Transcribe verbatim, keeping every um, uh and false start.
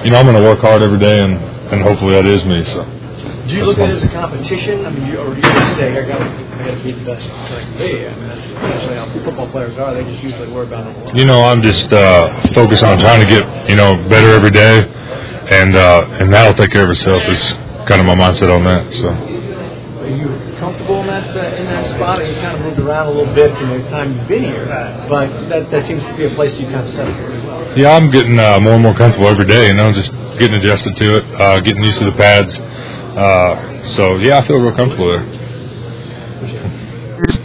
you know, I'm going to work hard every day, and, and hopefully that is me. So. Do you look at it as a competition? I mean, you, or do you just say, I got to I got to be the best I can be? I mean, that's essentially how football players are. They just usually worry about it. You know, I'm just uh, focused on trying to get, you know, better every day, and uh, and that'll take care of itself is kind of my mindset on that. So. Are you comfortable in that uh, in that spot? You kind of moved around a little bit in the time you've been here, but that, that seems to be a place you kind of settled pretty well. Yeah, I'm getting uh, more and more comfortable every day, you know, just getting adjusted to it, uh, getting used to the pads. Uh, so, yeah, I feel real comfortable there.